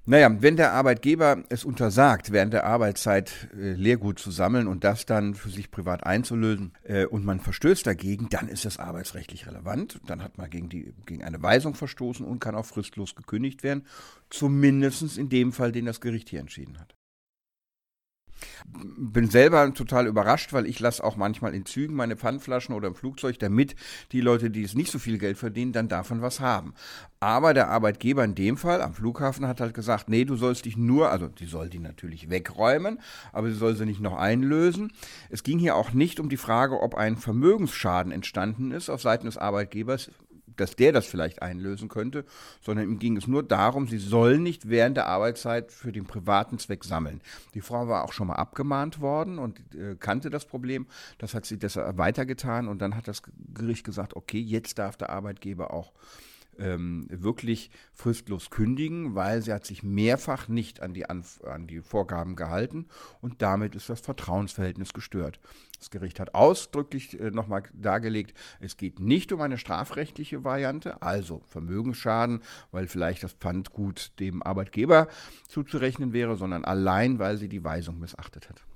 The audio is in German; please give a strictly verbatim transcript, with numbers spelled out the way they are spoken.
Naja, wenn der Arbeitgeber es untersagt, während der Arbeitszeit äh, Lehrgut zu sammeln und das dann für sich privat einzulösen äh, und man verstößt dagegen, dann ist das arbeitsrechtlich relevant. Dann hat man gegen, die, gegen eine Weisung verstoßen und kann auch fristlos gekündigt werden. Zumindest in dem Fall, den das Gericht hier entschieden hat. Bin selber total überrascht, weil ich lasse auch manchmal in Zügen meine Pfandflaschen oder im Flugzeug, damit die Leute, die es nicht so viel Geld verdienen, dann davon was haben. Aber der Arbeitgeber in dem Fall am Flughafen hat halt gesagt, nee, du sollst dich nur, also die soll die natürlich wegräumen, aber sie soll sie nicht noch einlösen. Es ging hier auch nicht um die Frage, ob ein Vermögensschaden entstanden ist auf Seiten des Arbeitgebers, dass der das vielleicht einlösen könnte, sondern ihm ging es nur darum, sie sollen nicht während der Arbeitszeit für den privaten Zweck sammeln. Die Frau war auch schon mal abgemahnt worden und äh, kannte das Problem. Das hat sie deshalb weitergetan und dann hat das Gericht gesagt, okay, jetzt darf der Arbeitgeber auch ähm, wirklich fristlos kündigen, weil sie hat sich mehrfach nicht an die, Anf- an die Vorgaben gehalten und damit ist das Vertrauensverhältnis gestört. Das Gericht hat ausdrücklich äh, nochmal dargelegt, es geht nicht um eine strafrechtliche Variante, also Vermögensschaden, weil vielleicht das Pfandgut dem Arbeitgeber zuzurechnen wäre, sondern allein, weil sie die Weisung missachtet hat.